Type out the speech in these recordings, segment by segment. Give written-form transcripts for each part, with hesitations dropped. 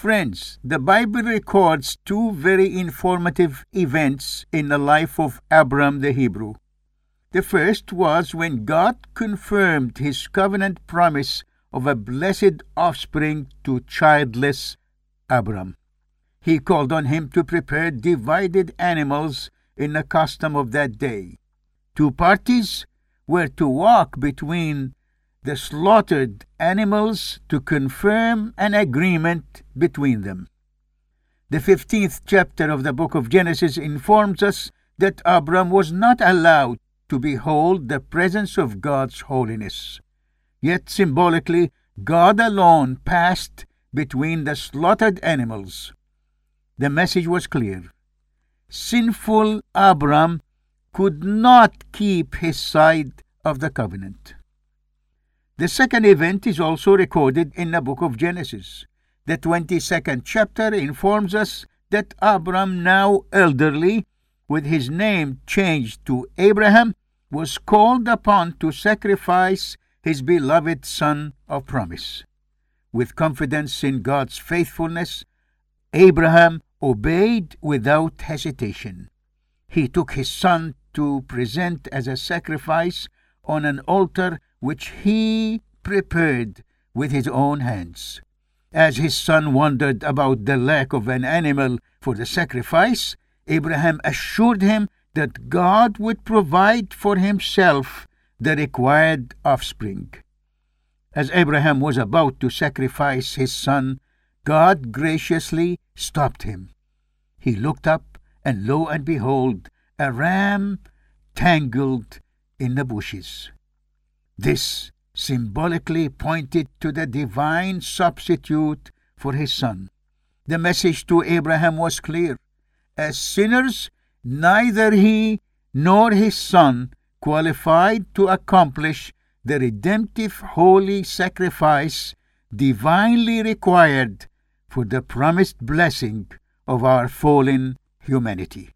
Friends, the Bible records two very informative events in the life of Abram the Hebrew. The first was when God confirmed his covenant promise of a blessed offspring to childless Abram. He called on him to prepare divided animals in the custom of that day. Two parties were to walk between the slaughtered animals to confirm an agreement between them. The 15th chapter of the book of Genesis informs us that Abram was not allowed to behold the presence of God's holiness. Yet symbolically, God alone passed between the slaughtered animals. The message was clear. Sinful Abram could not keep his side of the covenant. The second event is also recorded in the book of Genesis. The 22nd chapter informs us that Abram, now elderly, with his name changed to Abraham, was called upon to sacrifice his beloved son of promise. With confidence in God's faithfulness, Abraham obeyed without hesitation. He took his son to present as a sacrifice on an altar which he prepared with his own hands. As his son wondered about the lack of an animal for the sacrifice, Abraham assured him that God would provide for himself the required offspring. As Abraham was about to sacrifice his son, God graciously stopped him. He looked up, and lo and behold, a ram tangled in the bushes. This symbolically pointed to the divine substitute for his son. The message to Abraham was clear. As sinners, neither he nor his son qualified to accomplish the redemptive holy sacrifice divinely required for the promised blessing of our fallen humanity.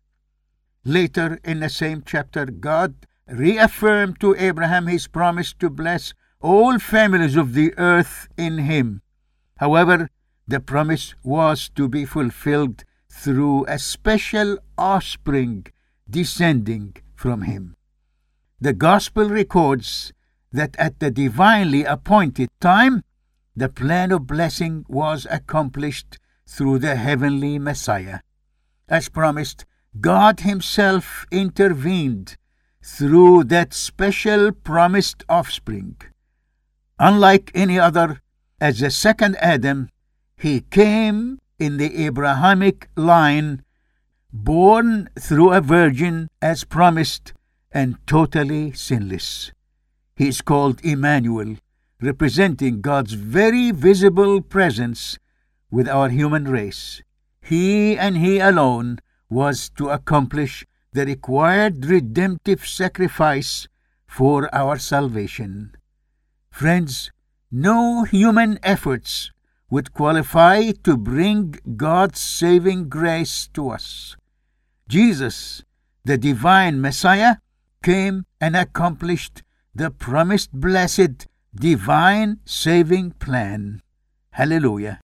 Later in the same chapter, God reaffirmed to Abraham his promise to bless all families of the earth in him. However, the promise was to be fulfilled through a special offspring descending from him. The Gospel records that at the divinely appointed time, the plan of blessing was accomplished through the heavenly Messiah. As promised, God himself intervened through that special promised offspring. Unlike any other, as the second Adam, he came in the Abrahamic line, born through a virgin as promised, and totally sinless. He is called Emmanuel, representing God's very visible presence with our human race. He and he alone was to accomplish the required redemptive sacrifice for our salvation. Friends, no human efforts would qualify to bring God's saving grace to us. Jesus, the divine Messiah, came and accomplished the promised blessed divine saving plan. Hallelujah.